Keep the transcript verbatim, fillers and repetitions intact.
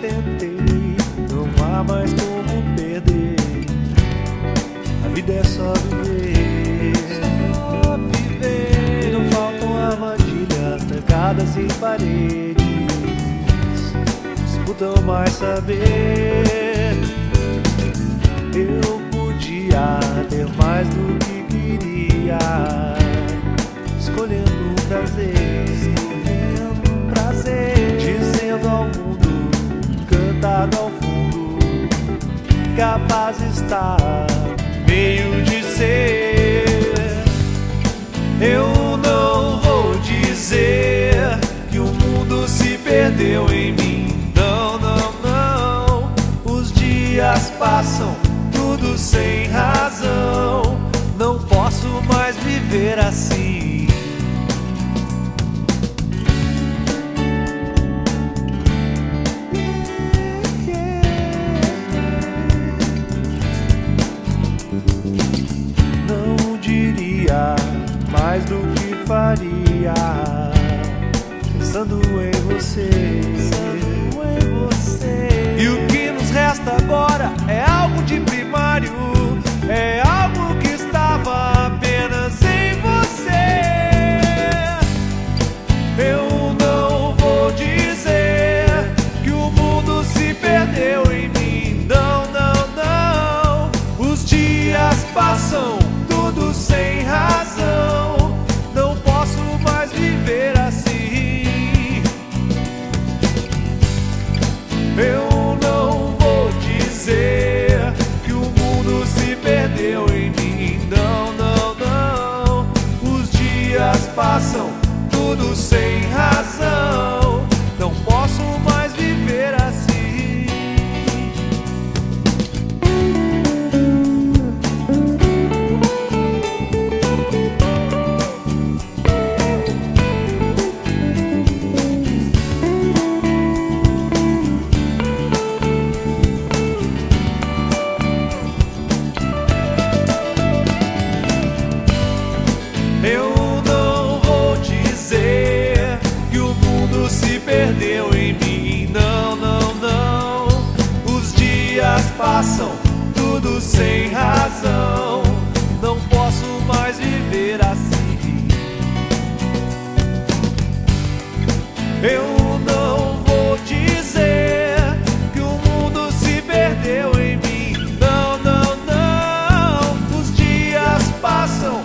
tentei, não há mais como perder. A vida é só viver, só viver. E não faltam armadilhas trancadas em paredes, disputam mais saber. Eu podia ter mais do que queria, escolhendo o prazer, escolhendo o prazer, dizendo ao mundo, cantado ao fundo, capaz está meio de ser. Eu não vou dizer que o mundo se perdeu em mim. Não, não, não. Os dias passam, tudo sem razão. Não posso mais viver assim. Não diria mais do que faria, pensando em você, pensando em você. E o que nos resta agora é algo de primário, é algo que estava apenas em você. Eu não vou dizer que o mundo se perdeu em mim. Não, não, não. Os dias passam, tudo sem razão. Não posso mais viver assim. Eu não vou dizer que o mundo se perdeu em mim. Não, não, não. Os dias passam, tudo sem razão. Não posso mais viver assim. Eu não vou dizer que o mundo se perdeu em mim. Não, não, não. Os dias passam, tudo sem razão. Não posso mais viver assim. Eu não vou dizer que o mundo se perdeu em mim. Não, não, não. Os dias passam,